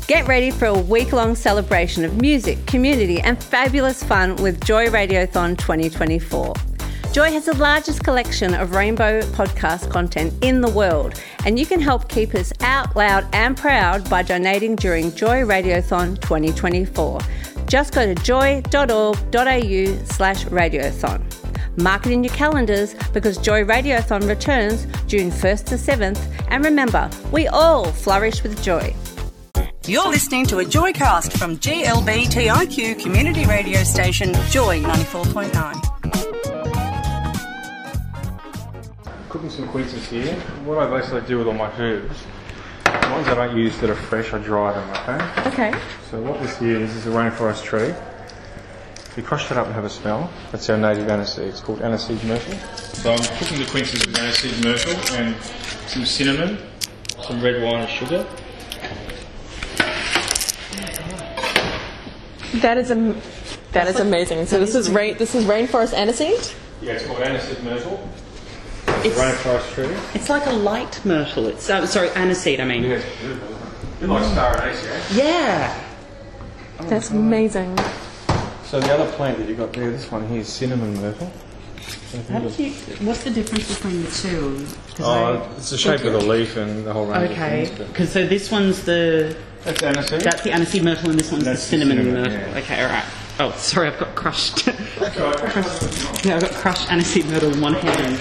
Get ready for a week-long celebration of music, community and fabulous fun with Joy Radiothon 2024. Joy has the largest collection of rainbow podcast content in the world, and you can help keep us out loud and proud by donating during Joy Radiothon 2024. Just go to joy.org.au/radiothon. Mark it in your calendars because Joy Radiothon returns June 1st to 7th, and remember, we all flourish with joy. You're listening to a Joycast from GLBTIQ community radio station Joy 94.9. Cooking some quinces here. What I basically do with all my herbs, the ones I don't use that are fresh, I dry them, okay? Okay. So what this here is a rainforest tree. We crush that up and have a smell. That's our native aniseed. It's called aniseed myrtle. So I'm cooking the quinces with aniseed myrtle and some cinnamon, some red wine and sugar. That is amazing. So this is rainforest aniseed? Yeah, it's called aniseed myrtle. It's a rainforest tree. It's like a light myrtle. It's aniseed, I mean. Yeah, it's beautiful, isn't it? Like star anise, yeah? Yeah. That's amazing. So the other plant that you've got there, this one here is cinnamon myrtle. What's the difference between the two? It's the shape of the leaf and the whole range of things. Okay, because so this one's that's aniseed. That's the aniseed myrtle and this one's the cinnamon myrtle. Yeah. Okay, alright. Oh, sorry, I've got crushed. Yeah, I've got crushed aniseed myrtle in one hand.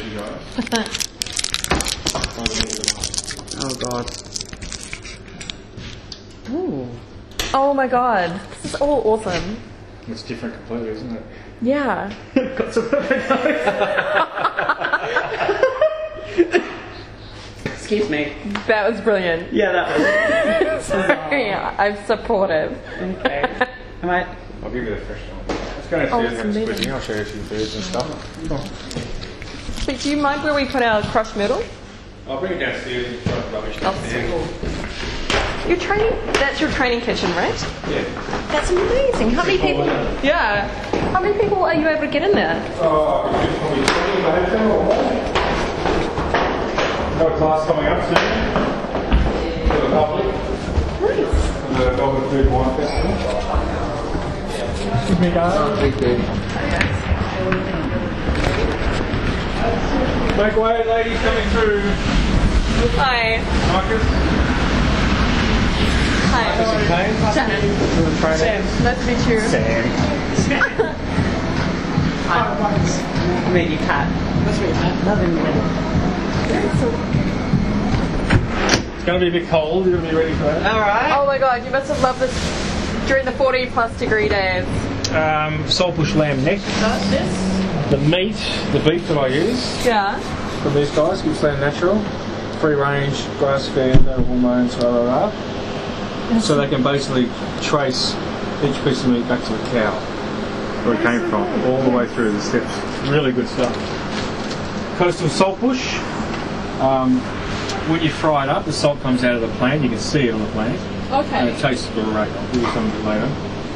Oh god. Ooh. Oh my god. This is all awesome. It's different completely, isn't it? Yeah. Got some Excuse me. That was brilliant. Yeah, that was. Yeah, I'm supportive. Okay. I'll give you the fresh one. Let's go downstairs and have a squeezing. I'll show you a few birds and stuff. Come on. But do you mind where we put our crushed myrtle? I'll bring it downstairs and try the rubbish downstairs. You're training. That's your training kitchen, right? Yeah. That's amazing. How many people? Yeah. How many people are you able to get in there? Probably 20 in the hotel or more. Got a class coming up soon for the public. Nice. For the Melbourne Food Wine Festival. Good day. Make way, ladies coming through. Hi. Marcus. Hi. This is Kane. Shannon. Sam. Nice to meet you. Sam. Meet you, Pat. Nice to meet you, Pat. Love him, It's going to be a bit cold. You're going to be ready for that. Alright. Oh my god, you must have loved this during the 40+ degree days. Saltbush lamb neck. This? The meat, the beef that I use Yeah. from these guys, Gippsland Natural, free range, grass fed, no hormones, blah, blah, blah. So they can basically trace each piece of meat back to the cow, where it came from, all the way through the steps. Really good stuff. Coastal saltbush. When you fry it up, the salt comes out of the plant. You can see it on the plant. Okay. And it tastes great. I'll give you some of it later.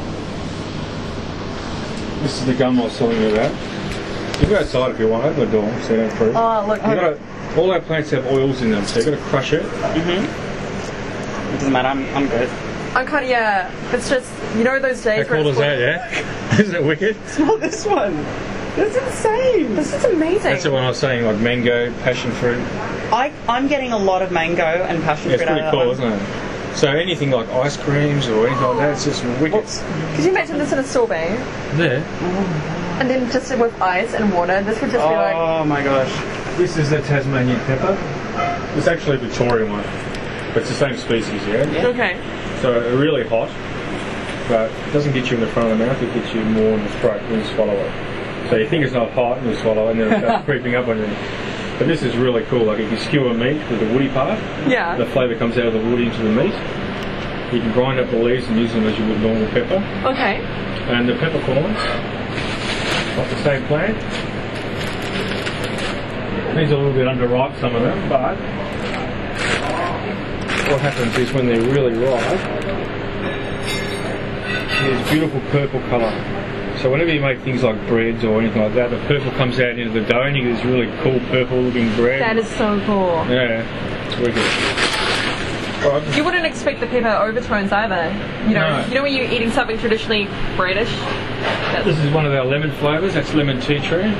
This is the gum I was telling you about. You can go outside if you want, open the door so you don't freeze. Oh, look. All our plants have oils in them, so you've got to crush it. Mm-hmm. It doesn't matter, I'm good. I'm kind of, yeah. It's just, you know those days How cool is that, yeah? Isn't it wicked? Smell this one. That's insane. This is amazing. That's the one I was saying, like mango, passion fruit. I'm getting a lot of mango and passion Yeah, it's fruit pretty out of cool, that one. isn't it? So anything like ice creams or anything like that, it's just wicked. Could you imagine this in a sorbet? There. And then just with ice and water, this would just be like... Oh my gosh. This is the Tasmanian pepper. It's actually a Victorian one, but it's the same species, yeah? Okay. So really hot, but it doesn't get you in the front of the mouth, it gets you more in the throat when you swallow it. So you think it's not hot and you swallow it and then it starts creeping up on you. But this is really cool, like if you skewer meat with the woody part, Yeah. the flavour comes out of the wood into the meat. You can grind up the leaves and use them as you would normal pepper. Okay. And the peppercorns, off the same plant. These are a little bit underripe, some of them, but what happens is when they're really ripe, there's beautiful purple colour. So whenever you make things like breads or anything like that, the purple comes out into the dough and you get this really cool purple looking bread. That is so cool. Yeah, it's wicked. Right. You wouldn't expect the pepper overtones either. You know, No. you know when you're eating something traditionally British. This is one of our lemon flavours. That's lemon tea tree.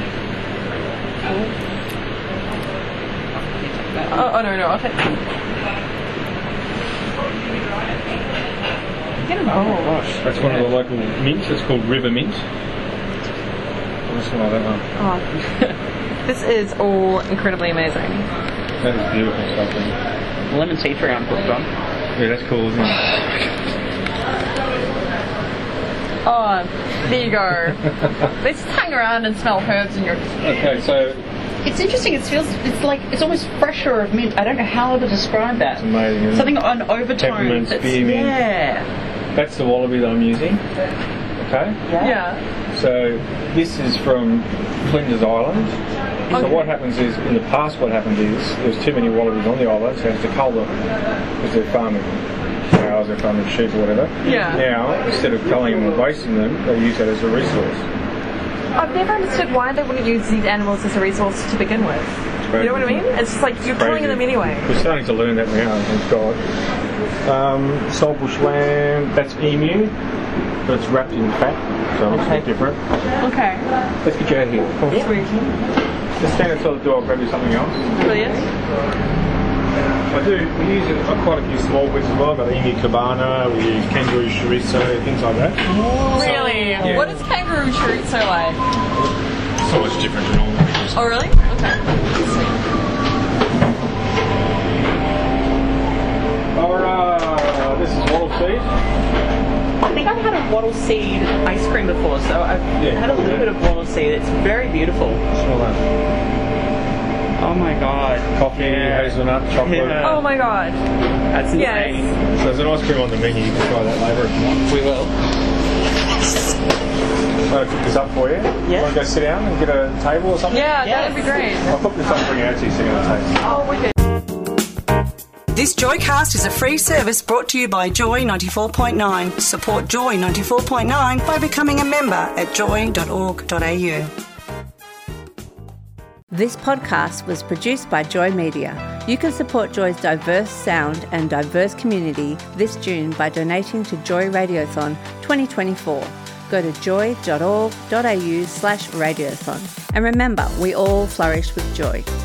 Oh no, I'll take. Oh gosh. That's one of the local mints. It's called River Mint. I'll smell that one. Oh. This is all incredibly amazing. That is beautiful stuff. Lemon tea tree I'm hooked on. Yeah, that's cool, isn't it? Oh, there you go. Let's just hang around and smell herbs in your. Okay, so It's interesting. It's almost fresher of mint. I don't know how to describe that. it's amazing, isn't Something it? on overtones. Peppermint, spearmint. Yeah. That's the wallaby that I'm using. Okay? Yeah. So this is from Flinders Island. So Okay. what happens is, in the past what happened is, there was too many wallabies on the island, so they have to cull them because they're farming cows, they're farming sheep or whatever. Yeah. Now, instead of culling them and wasting them, they use that as a resource. I've never understood why they wouldn't use these animals as a resource to begin with. You know what I mean? It's just like you're killing them anyway. We're starting to learn that now, thank God. Saltbush lamb, that's emu, but it's wrapped in fat, so it's a bit different. Okay. Let's get you out of here. Come on. Sweet. Just stand outside the door, I'll grab you something else. Brilliant. We use quite a few small bits as well. We've got emu cabana, we use kangaroo chorizo, things like that. Really? Yeah. What is kangaroo chorizo like? So much different than all the dishes. Oh, really? Okay. Alright, this is wattle seed. I think I've had a wattle seed ice cream before, so I've had a little bit of wattle seed. It's very beautiful. Smell that. Oh my god. Coffee, hazelnut, chocolate. Yeah. Oh my god. That's insane. Yes. So there's an ice cream on the menu, you can try that later if you want. We will. I'll cook this up for you. Yeah. Want to go sit down and get a table or something? Yeah, Yes. that'd be great. I'll cook this up and bring it out to you so you can taste. Oh, wicked. This Joycast is a free service brought to you by Joy 94.9. Support Joy 94.9 by becoming a member at joy.org.au. This podcast was produced by Joy Media. You can support Joy's diverse sound and diverse community this June by donating to Joy Radiothon 2024. Go to joy.org.au/radiothon. And remember, we all flourish with joy.